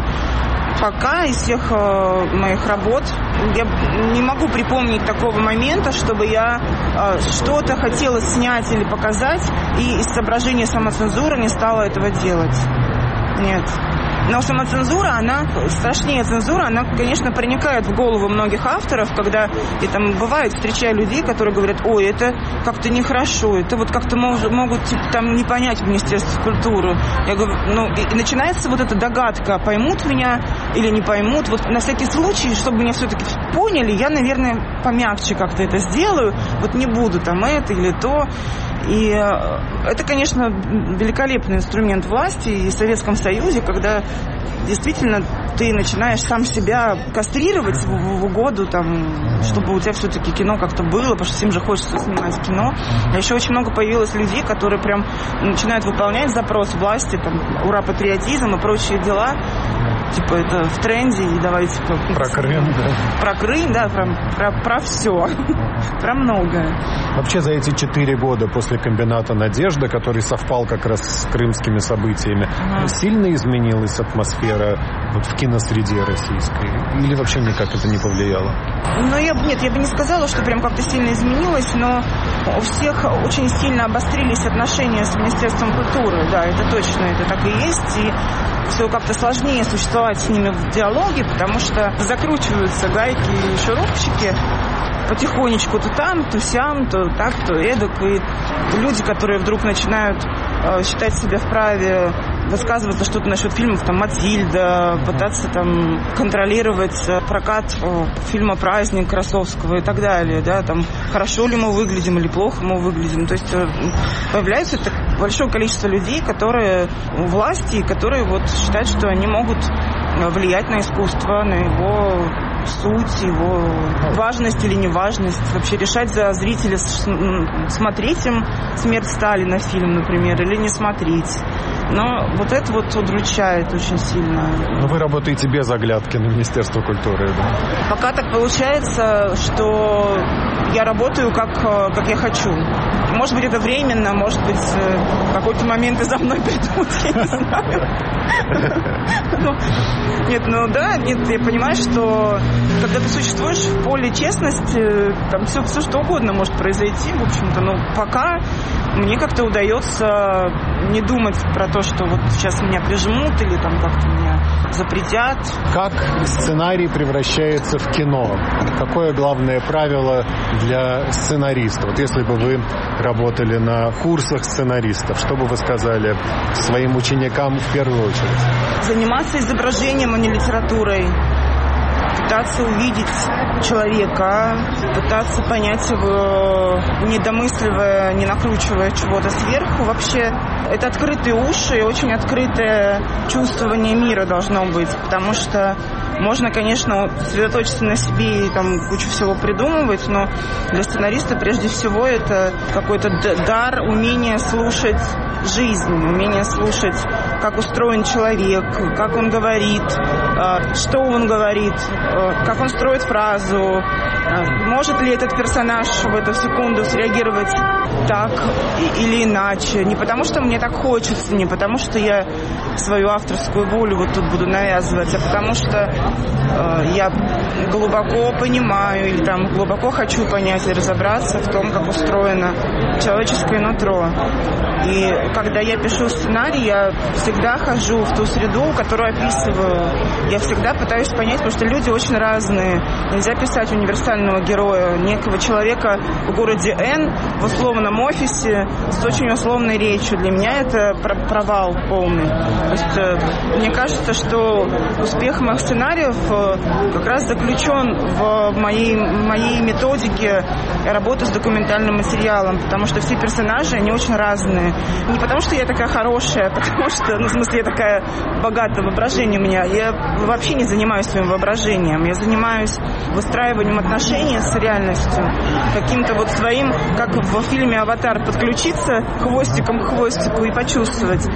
Пока из всех э, моих работ я не могу припомнить такого момента, чтобы я э, что-то хотела снять или показать, и из соображения самоцензуры не стала этого делать. Нет. Но самоцензура, она страшнее цензуры, она, конечно, проникает в голову многих авторов, когда я там бывает, встречаю людей, которые говорят: ой, это как-то нехорошо, это вот как-то мож, могут типа, там не понять в Министерстве культуры. Я говорю, ну, и, и начинается вот эта догадка, поймут меня или не поймут. Вот на всякий случай, чтобы меня все-таки поняли, я, наверное, помягче как-то это сделаю, вот не буду там это или то. И это, конечно, великолепный инструмент власти и в Советском Союзе, когда действительно ты начинаешь сам себя кастрировать в, в угоду, там, чтобы у тебя все-таки кино как-то было, потому что всем же хочется снимать кино. А еще очень много появилось людей, которые прям начинают выполнять запрос власти, там, ура, патриотизм и прочие дела. Типа это в тренде, и давайте... Про Крым, да? Про Крым, да, про, про, про все, про многое. Вообще за эти четыре года после «Комбината Надежда», который совпал как раз с крымскими событиями, ага. сильно изменилась атмосфера вот в киносреде российской? Или вообще никак это не повлияло? Ну, я, нет, я бы не сказала, что прям как-то сильно изменилось, но у всех очень сильно обострились отношения с Министерством культуры. Да, это точно, это так и есть. И все как-то сложнее существовать с ними в диалоге, потому что закручиваются гайки и шурупчики потихонечку то там, то сям, то так, то эдак. И люди, которые вдруг начинают э, считать себя вправе высказываться что-то насчет фильмов, там, «Матильда», пытаться там контролировать прокат э, фильма «Праздник» Красовского и так далее, да, там, хорошо ли мы выглядим или плохо мы выглядим. То есть э, появляется так большое количество людей, которые у власти, которые вот считают, что они могут влиять на искусство, на его суть, его важность или неважность, вообще решать за зрителя, смотреть им «Смерть Сталина» фильм, например, или не смотреть. Но вот это вот удручает очень сильно. Но вы работаете без оглядки на Министерство культуры, да? Пока так получается, что я работаю как, как я хочу. Может быть, это временно, может быть, в какой-то момент и за мной придут, я не знаю. Нет, ну да, нет, я понимаю, что когда ты существуешь в поле честности, там все, все что угодно может произойти, в общем-то, но пока мне как-то удается не думать про то, что вот сейчас меня прижмут или там как-то меня запретят. Как сценарий превращается в кино? Какое главное правило для сценариста? Вот если бы вы работали на курсах сценаристов, что бы вы сказали своим ученикам в первую очередь? Заниматься изображением, а не литературой. Пытаться увидеть человека, пытаться понять его, не домысливая, не накручивая чего-то сверху. Вообще, это открытые уши и очень открытое чувствование мира должно быть, потому что можно, конечно, сосредоточиться на себе и там кучу всего придумывать, но для сценариста прежде всего это какой-то дар, умение слушать жизнь, умение слушать, как устроен человек, как он говорит, что он говорит, как он строит фразу, может ли этот персонаж в эту секунду среагировать так или иначе. Не потому, что мне так хочется, не потому, что я свою авторскую волю вот тут буду навязывать, а потому что э, я глубоко понимаю или там глубоко хочу понять и разобраться в том, как устроено человеческое нутро. И когда я пишу сценарий, я всегда всегда хожу в ту среду, которую описываю. Я всегда пытаюсь понять, потому что люди очень разные. Нельзя писать универсального героя, некого человека в городе Н, в условном офисе, с очень условной речью. Для меня это провал полный. То есть, мне кажется, что успех моих сценариев как раз заключен в моей, моей методике работы с документальным материалом, потому что все персонажи, они очень разные. Не потому что я такая хорошая, а потому что, ну, в смысле, я такая богатая воображение у меня. Я вообще не занимаюсь своим воображением. Я занимаюсь выстраиванием отношений с реальностью. Каким-то вот своим, как в фильме «Аватар», подключиться хвостиком к хвостику и почувствовать.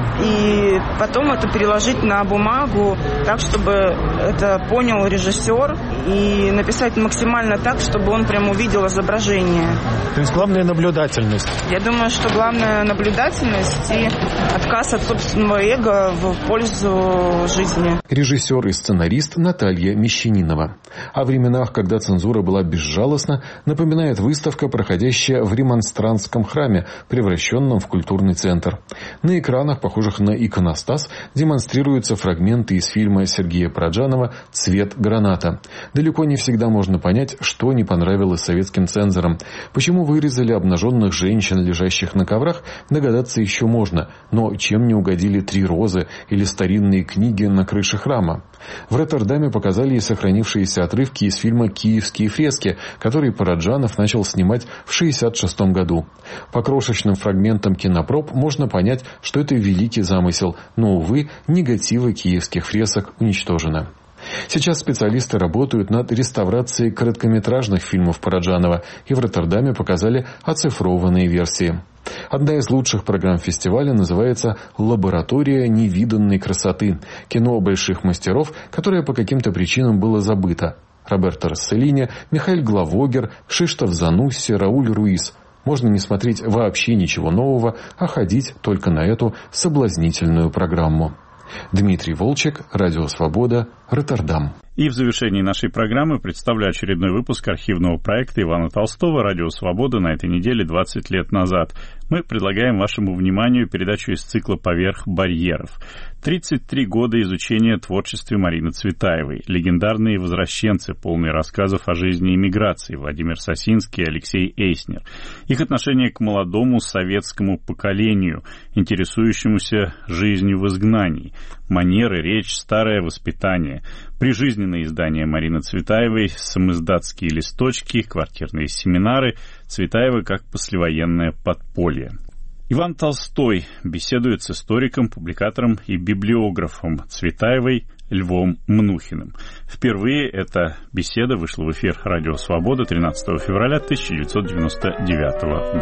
И потом это переложить на бумагу так, чтобы это понял режиссер, и написать максимально так, чтобы он прям увидел изображение. То есть главная наблюдательность. Я думаю, что главная наблюдательность и отказ от собственного эго в пользу жизни. Режиссер и сценарист Наталья Мещанинова. О временах, когда цензура была безжалостна, напоминает выставка, проходящая в Ремонстрантском храме, превращенном в культурный центр. На экранах, похожих на иконостас, демонстрируются фрагменты из фильма Сергея Параджанова «Цвет граната». Далеко не всегда можно понять, что не понравилось советским цензорам. Почему вырезали обнаженных женщин, лежащих на коврах, догадаться еще можно. Но чем не угодили три розы или старинные книги на крыше храма? В Роттердаме показали и сохранившиеся отрывки из фильма «Киевские фрески», который Параджанов начал снимать в шестьдесят шестом году. По крошечным фрагментам кинопроб можно понять, что это великий замысел, но, увы, негативы киевских фресок уничтожены. Сейчас специалисты работают над реставрацией короткометражных фильмов Параджанова, и в Роттердаме показали оцифрованные версии. Одна из лучших программ фестиваля называется «Лаборатория невиданной красоты». Кино больших мастеров, которое по каким-то причинам было забыто. Роберто Росселлини, Михаил Главогер, Кшиштоф Занусси, Рауль Руис. Можно не смотреть вообще ничего нового, а ходить только на эту соблазнительную программу. Дмитрий Волчек, Радио Свобода, Роттердам. И в завершении нашей программы представлю очередной выпуск архивного проекта Ивана Толстого «Радио Свобода» на этой неделе двадцать лет назад. Мы предлагаем вашему вниманию передачу из цикла «Поверх барьеров». тридцать три года изучения творчества Марины Цветаевой, легендарные возвращенцы, полные рассказов о жизни эмиграции, Владимир Сосинский и Алексей Эйснер. Их отношение к молодому советскому поколению, интересующемуся жизнью в изгнании, манеры, речь, старое воспитание, прижизненные издания Марины Цветаевой, самиздатские листочки, квартирные семинары, Цветаева как послевоенное подполье. Иван Толстой беседует с историком, публикатором и библиографом Цветаевой Львом Мнухиным. Впервые эта беседа вышла в эфир «Радио Свобода» тринадцатого февраля тысяча девятьсот девяносто девятого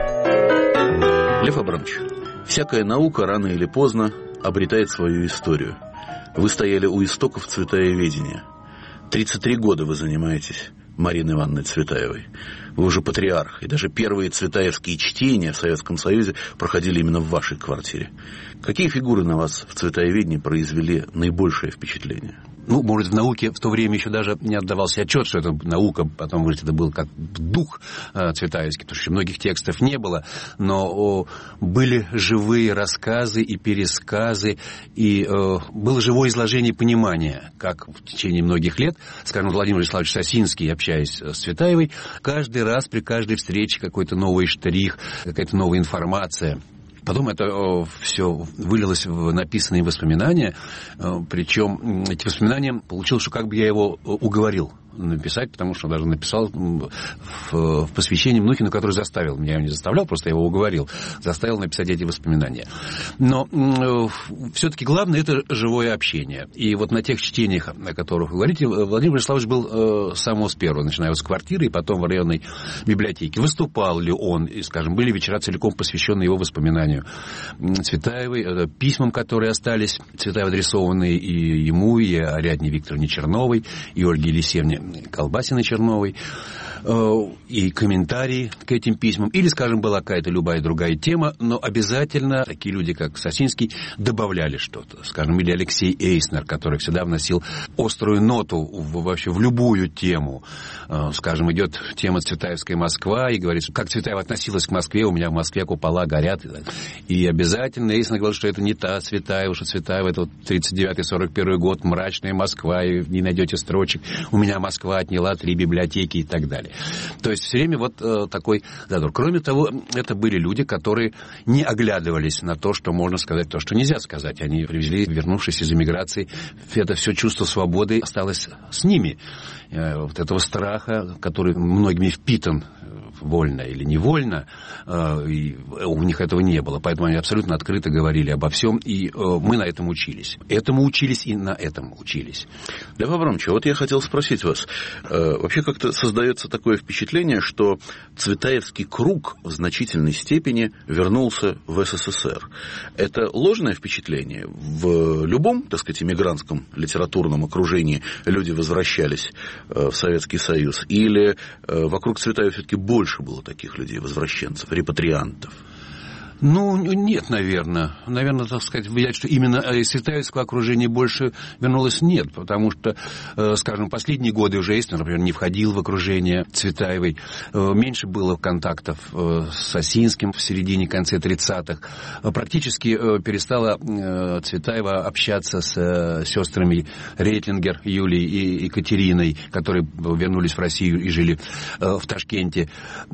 года. Лев Абрамович, всякая наука рано или поздно обретает свою историю. Вы стояли у истоков цветаеведения. тридцать три года вы занимаетесь Мариной Ивановной Цветаевой. Вы уже патриарх, и даже первые цветаевские чтения в Советском Союзе проходили именно в вашей квартире. Какие фигуры на вас в цветаеведении произвели наибольшее впечатление? Ну, может, в науке в то время еще даже не отдавался отчет, что это наука, потом, говорит, это был как дух э, цветаевский, потому что многих текстов не было, но о, были живые рассказы и пересказы, и э, было живое изложение понимания, как в течение многих лет, скажем, Владимир Вячеславович Сосинский, общаясь с Цветаевой, каждый раз при каждой встрече какой-то новый штрих, какая-то новая информация. Потом это о, все вылилось в написанные воспоминания, о, причем эти воспоминания получилось, что как бы я его уговорил написать, потому что он даже написал в, в посвящении Мнухину, который заставил меня, я его не заставлял, просто я его уговорил, заставил написать эти воспоминания. Но э, все-таки главное — это живое общение. И вот на тех чтениях, о которых вы говорите, Владимир Вячеславович был э, с самого с первого, начиная с квартиры и потом в районной библиотеке. Выступал ли он, и, скажем, были вечера целиком посвященные его воспоминанию Цветаевой, э, письмам, которые остались Цветаевой адресованные и ему, и Ариадне Викторовне Черновой, и Ольге Елисеевне Колбасиной Черновой, и комментарии к этим письмам, или, скажем, была какая-то любая другая тема, но обязательно такие люди, как Сосинский, добавляли что-то. Скажем, или Алексей Эйснер, который всегда вносил острую ноту в, вообще в любую тему. Скажем, идет тема «Цветаевская Москва», и говорит, как Цветаева относилась к Москве, у меня в Москве купола горят. И обязательно Эйснер говорил, что это не та Цветаева, что Цветаева это вот тридцать девятый сорок первый год, мрачная Москва, и не найдете строчек. У меня Москва отняла три библиотеки и так далее. То есть все время вот э, такой задор. Кроме того, это были люди, которые не оглядывались на то, что можно сказать, то, что нельзя сказать. Они привезли, вернувшись из эмиграции, это все чувство свободы осталось с ними. Э, вот этого страха, который многими впитан, вольно или невольно, э, и у них этого не было. Поэтому они абсолютно открыто говорили обо всем, и э, мы на этом учились. Этому учились и на этом учились. Лев Абрамович, вот я хотел спросить вас. Э, вообще как-то создается такое впечатление, что Цветаевский круг в значительной степени вернулся в СССР. Это ложное впечатление? В любом, так сказать, эмигрантском литературном окружении люди возвращались э, в Советский Союз? Или э, вокруг Цветаева все-таки больше было таких людей, возвращенцев, репатриантов? Ну, нет, наверное. Наверное, так сказать, взять, что именно из Цветаевского окружения больше вернулось, нет. Потому что, скажем, последние годы уже Эйснер, например, не входил в окружение Цветаевой. Меньше было контактов с Осинским в середине-конце тридцатых. Практически перестала Цветаева общаться с сестрами Рейтлингер, Юлией и Екатериной, которые вернулись в Россию и жили в Ташкенте.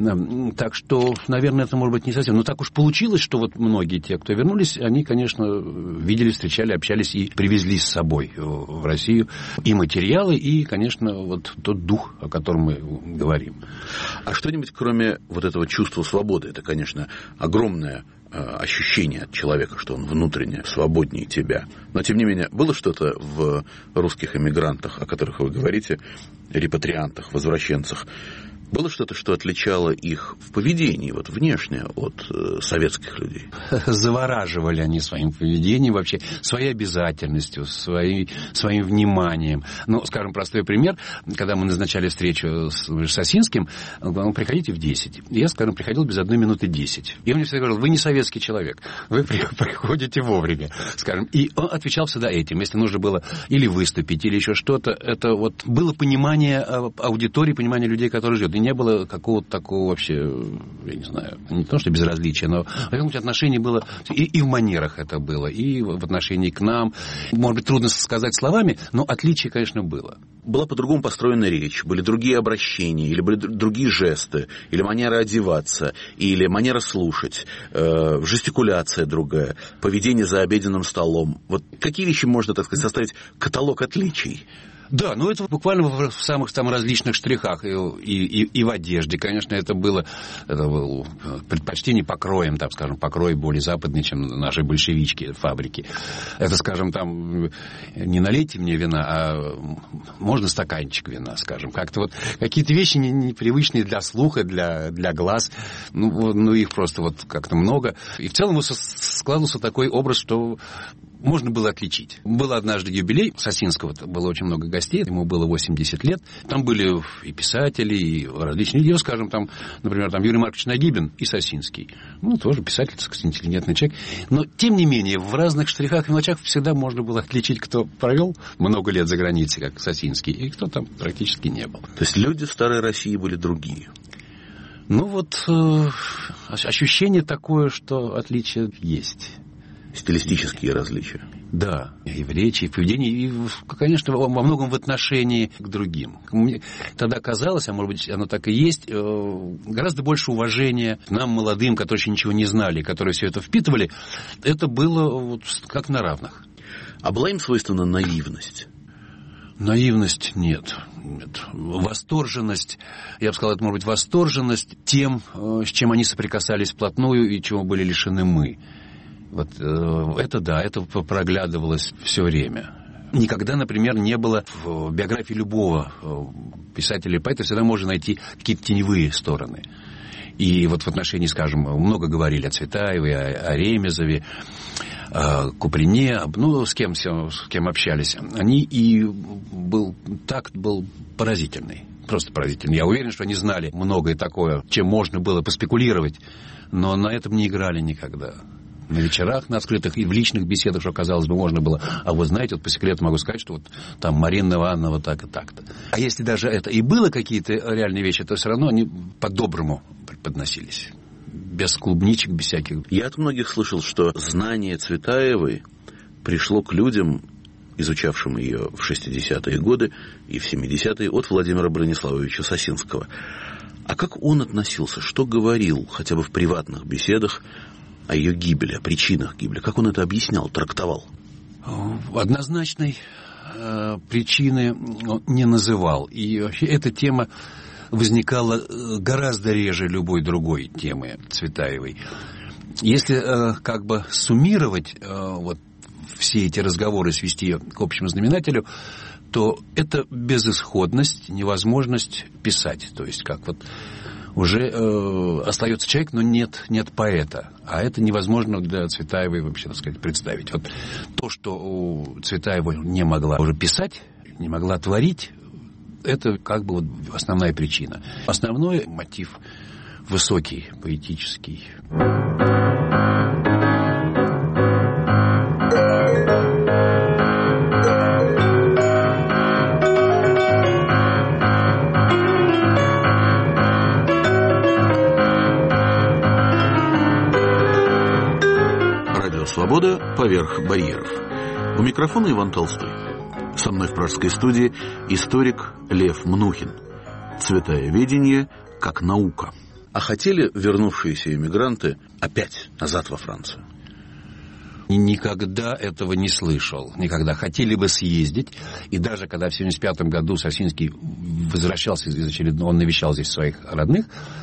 Так что, наверное, это, может быть, не совсем. Но так уж получилось, что вот многие те, кто вернулись, они, конечно, видели, встречали, общались и привезли с собой в Россию и материалы, и, конечно, вот тот дух, о котором мы говорим. А что-нибудь, кроме вот этого чувства свободы, это, конечно, огромное ощущение от человека, что он внутренне свободнее тебя. Но, тем не менее, было что-то в русских эмигрантах, о которых вы говорите, репатриантах, возвращенцах, было что-то, что отличало их в поведении, вот внешне, от э, советских людей? Завораживали они своим поведением, вообще своей обязательностью, своей, своим вниманием. Ну, скажем, простой пример. Когда мы назначали встречу с, с Осинским, он говорил, приходите в десять. Я, скажем, приходил без одной минуты десять. И он мне всегда говорил, вы не советский человек, вы приходите вовремя, скажем. И он отвечал всегда этим. Если нужно было или выступить, или еще что-то, это вот было понимание аудитории, понимание людей, которые живут. И не было какого-то такого вообще, я не знаю, не то, что безразличия, но в каком-то отношении было, и, и в манерах это было, и в отношении к нам. Может быть, трудно сказать словами, но отличие, конечно, было. Была по-другому построена речь, были другие обращения, или были другие жесты, или манера одеваться, или манера слушать, э, жестикуляция другая, поведение за обеденным столом. Вот какие вещи можно, так сказать, составить каталог отличий? Да, ну это буквально в самых там различных штрихах. И, и, и в одежде, конечно, это было, это было предпочтение покроем, там, скажем, покрой более западный, чем наши большевички, фабрики. Это, скажем, там, не налейте мне вина, а можно стаканчик вина, скажем. Как-то вот какие-то вещи непривычные для слуха, для, для глаз. Ну, ну, их просто вот как-то много. И в целом складывался такой образ, что можно было отличить. Был однажды юбилей Сосинского, было очень много гостей, ему было восемьдесят лет. Там были и писатели, и различные люди, скажем, там, например, там Юрий Маркович Нагибин и Сосинский. Ну, тоже писатель, так сказать, интеллигентный человек. Но, тем не менее, в разных штрихах и мелочах всегда можно было отличить, кто провел много лет за границей, как Сосинский, и кто там практически не был. То есть люди в старой России были другие? Ну, вот э, ощущение такое, что отличие есть. Стилистические различия. Да, и в речи, и в поведении, и, конечно, во многом в отношении к другим. Мне тогда казалось, а может быть, оно так и есть, гораздо больше уважения нам, молодым, которые еще ничего не знали, которые все это впитывали. Это было вот как на равных. А была им свойственна наивность? Наивность нет. Нет. Восторженность, я бы сказал, это может быть восторженность тем, с чем они соприкасались вплотную и чего были лишены мы. Вот это да, это проглядывалось все время. Никогда, например, не было в биографии любого писателя или поэта, всегда можно найти какие-то теневые стороны. И вот в отношении, скажем, много говорили о Цветаевой, о, о Ремезове. Куприне, ну, с кем, с кем общались, они и был, такт был поразительный. Просто поразительный. Я уверен, что они знали многое такое, чем можно было поспекулировать, но на этом не играли никогда. На вечерах, на открытых и в личных беседах, что, казалось бы, можно было. А вы знаете, вот по секрету могу сказать, что вот там Марина Ивановна так и так-то. А если даже это и было какие-то реальные вещи, то все равно они по-доброму подносились. Без клубничек, без всяких. Я от многих слышал, что знание Цветаевой пришло к людям, изучавшим ее в шестидесятые годы и в семидесятые, от Владимира Брониславовича Сосинского. А как он относился, что говорил, хотя бы в приватных беседах, о ее гибели, о причинах гибели? Как он это объяснял, трактовал? Однозначной э, причины он не называл. И вообще эта тема возникала гораздо реже любой другой темы Цветаевой. Если э, как бы суммировать э, вот все эти разговоры, свести к общему знаменателю, то это безысходность, невозможность писать. То есть как вот уже э, остается человек, но нет, нет поэта. А это невозможно для Цветаевой вообще, так сказать, представить. Вот то, что Цветаева не могла уже писать, не могла творить, это как бы вот основная причина. Основной мотив высокий, поэтический. Свобода поверх барьеров. У микрофона Иван Толстой. Со мной в пражской студии историк Лев Мнухин. Цветаеведение как наука. А хотели вернувшиеся эмигранты опять назад во Францию? Никогда этого не слышал. Никогда. Хотели бы съездить. И даже когда в семьдесят пятом году Сосинский возвращался из очередного, он навещал здесь своих родных,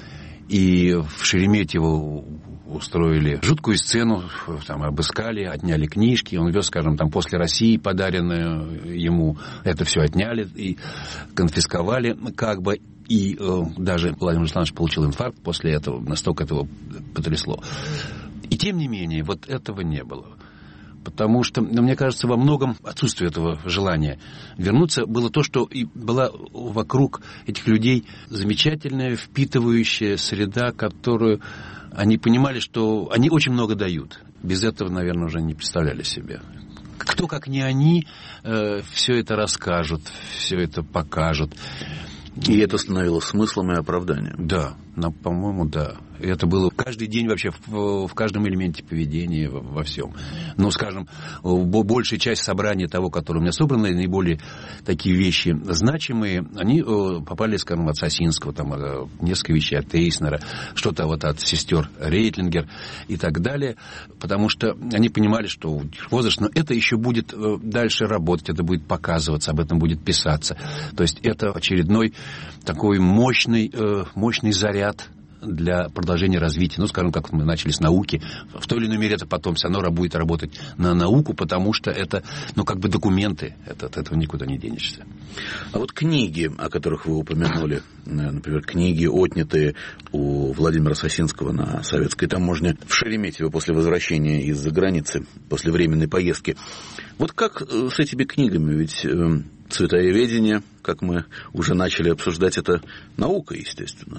и в Шереметьево устроили жуткую сцену, там обыскали, отняли книжки, он вез, скажем, там после России подаренное ему, это все отняли и конфисковали, как бы, и э, даже Владимир Александрович получил инфаркт после этого, настолько этого потрясло. И тем не менее, вот этого не было. Потому что, мне кажется, во многом отсутствие этого желания вернуться было то, что и была вокруг этих людей замечательная, впитывающая среда, которую они понимали, что они очень много дают. Без этого, наверное, уже не представляли себе. Кто, как не они, э, все это расскажут, все это покажут. И это становилось смыслом и оправданием. Да, ну, по-моему, да. И это было каждый день вообще в, в каждом элементе поведения, во, во всем. Ну, скажем, большая часть собрания того, которое у меня собрано, наиболее такие вещи значимые, они попали, скажем, от Сосинского, там несколько вещей от Эйснера, что-то вот от сестер Рейтлингер и так далее, потому что они понимали, что возраст, но это еще будет дальше работать, это будет показываться, об этом будет писаться. То есть это очередной такой мощный, мощный заряд для продолжения развития. Ну, скажем, как мы начали с науки. В той или иной мере это потом все равно будет работать на науку, потому что это, ну, как бы документы. Это, от этого никуда не денешься. А вот книги, о которых вы упомянули, например, книги, отнятые у Владимира Сосинского на советской таможне в Шереметьево после возвращения из-за границы, после временной поездки. Вот как с этими книгами? Ведь цветаеведение, как мы уже начали обсуждать, это наука, естественно,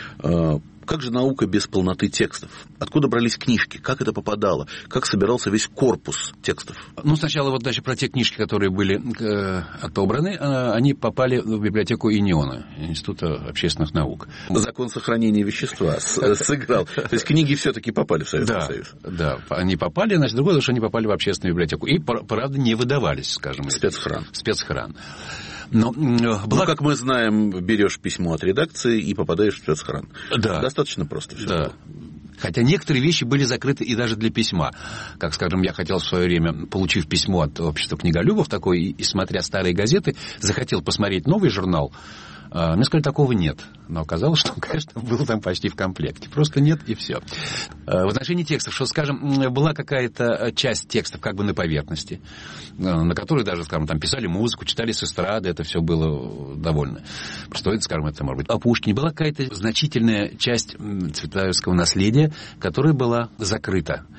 да? Как же наука без полноты текстов? Откуда брались книжки? Как это попадало? Как собирался весь корпус текстов? Ну, сначала вот даже про те книжки, которые были э, отобраны, э, они попали в библиотеку ИНИОНа, Института общественных наук. Закон сохранения вещества сыграл. То есть книги все-таки попали в Советский Союз. Да, они попали, значит, другое, потому что они попали в общественную библиотеку. И, правда, не выдавались, скажем. Спецхран. Спецхран. Но, была... ну, как мы знаем, берешь письмо от редакции и попадаешь в спецхран. Да. Достаточно просто все. Да. Хотя некоторые вещи были закрыты и даже для письма. Как, скажем, я хотел в свое время, получив письмо от общества книголюбов такой, и, и смотря старые газеты, захотел посмотреть новый журнал. Мне сказали, такого нет. Но оказалось, что, конечно, был там почти в комплекте. Просто нет, и все. В отношении текстов, что, скажем, была какая-то часть текстов как бы на поверхности, на которой даже, скажем, там писали музыку, читали с эстрады, это все было довольно. Что это, скажем, это может быть о Пушкине. Была какая-то значительная часть цветаевского наследия, которая была закрыта,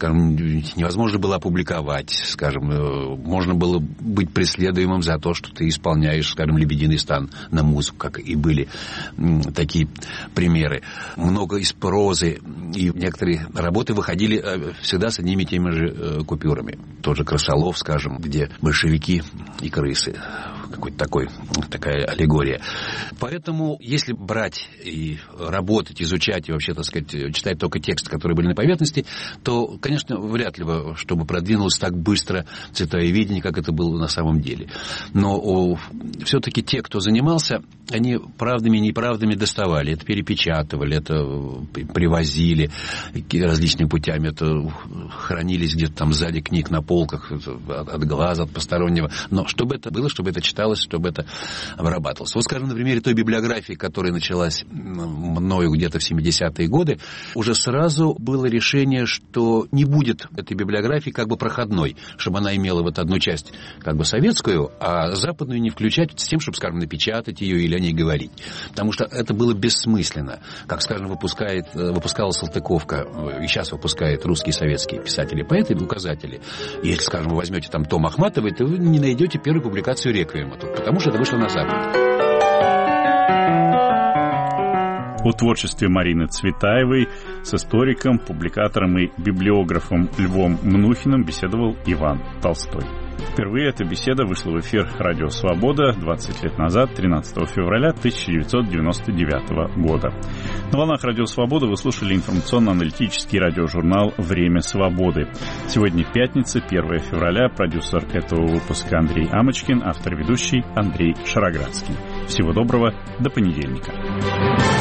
скажем, невозможно было опубликовать, скажем, можно было быть преследуемым за то, что ты исполняешь, скажем, «Лебединый стан» на музыку, как и были такие примеры. Много из прозы, и некоторые работы выходили всегда с одними и теми же купюрами. Тот же Крысолов, скажем, где большевики и крысы. Какой-то такой, такая аллегория. Поэтому, если брать и работать, изучать и вообще, так сказать, читать только тексты, которые были на поверхности, то, конечно, вряд ли бы, чтобы продвинулось так быстро цветоведение, как это было на самом деле. Но о, все-таки те, кто занимался, они правдами и неправдами доставали. Это перепечатывали, это привозили различными путями, это хранились где-то там сзади книг на полках от, от глаза, от постороннего. Но чтобы это было, чтобы это читалось, чтобы это обрабатывалось. Вот, скажем, на примере той библиографии, которая началась мною где-то в семидесятые годы, уже сразу было решение, что не будет этой библиографии как бы проходной, чтобы она имела вот одну часть как бы советскую, а западную не включать с тем, чтобы, скажем, напечатать ее или о ней говорить. Потому что это было бессмысленно. Как, скажем, выпускает, выпускала Салтыковка, и сейчас выпускает русские советские писатели, поэты, указатели. Если, скажем, вы возьмете там том Ахматовой, то вы не найдете первую публикацию «Реквиема», потому что это вышло на Запад. О творчестве Марины Цветаевой с историком, публикатором и библиографом Львом Мнухиным беседовал Иван Толстой. Впервые эта беседа вышла в эфир «Радио Свобода» двадцать лет назад, тринадцатого февраля тысяча девятьсот девяносто девятого года. На волнах «Радио Свобода» вы слушали информационно-аналитический радиожурнал «Время свободы». Сегодня пятница, первого февраля. Продюсер этого выпуска Андрей Амочкин, автор-ведущий Андрей Шароградский. Всего доброго, до понедельника.